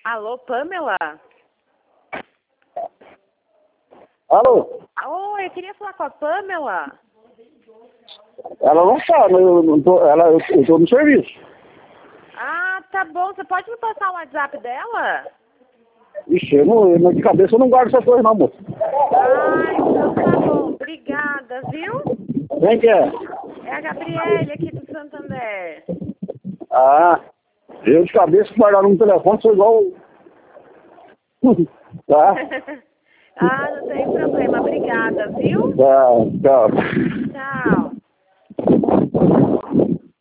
Alô, Pamela? Alô? Oi, eu queria falar com a Pamela. Ela não sabe, eu tô no serviço. Ah, tá bom. Você pode me passar o WhatsApp dela? Ixi, de cabeça eu não guardo essas coisas não, moço. Ah, então tá bom. Obrigada, viu? Quem que é? É a Gabriele aqui do Santander. Ah, eu de cabeça guardar no telefone sou igual... Tá? Ah, não tem problema. Obrigada, viu? Tá, tchau. Tchau.